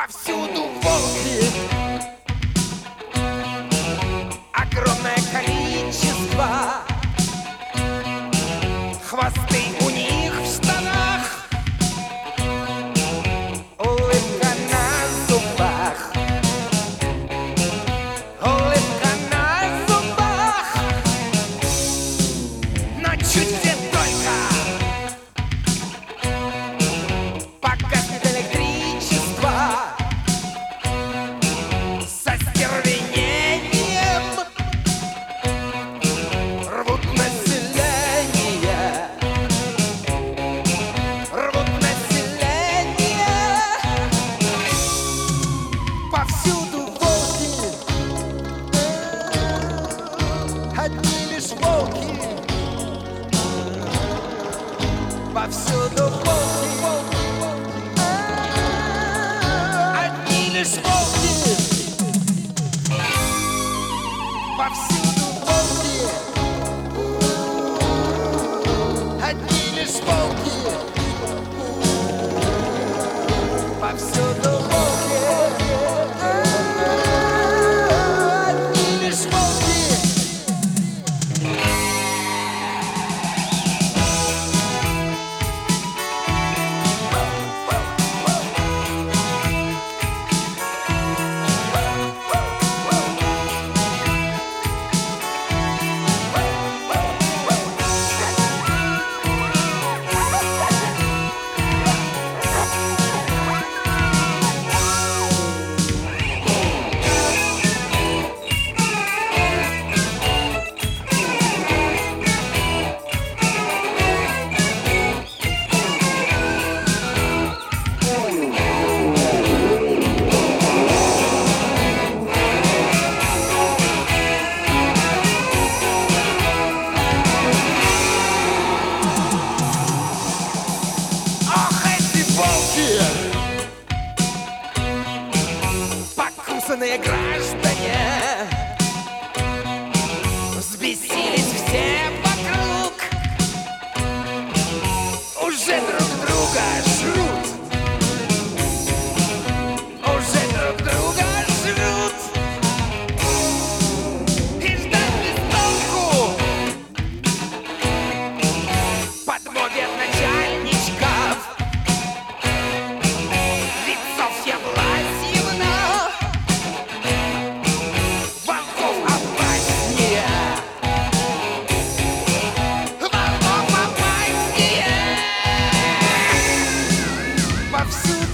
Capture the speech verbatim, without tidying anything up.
Повсюду волки, огромное количество, хвосты у них в штанах, улыбка на зубах, улыбка на зубах, но чуть где только погаснет электричество, со стервенением рвут население, рвут население. Повсюду волки, одни лишь волки. Повсюду волки, одни лишь волки. Повсюду волки, одни лишь волки. Повсюду волки, одни лишь волки. Покусанные граждане, взбесились все вокруг, уже друг друга жрут, уже друг друга жрут. И ждать без толку подводят начальничков, лицо Власьевна, волков опаснее, волков опаснее. Повсюду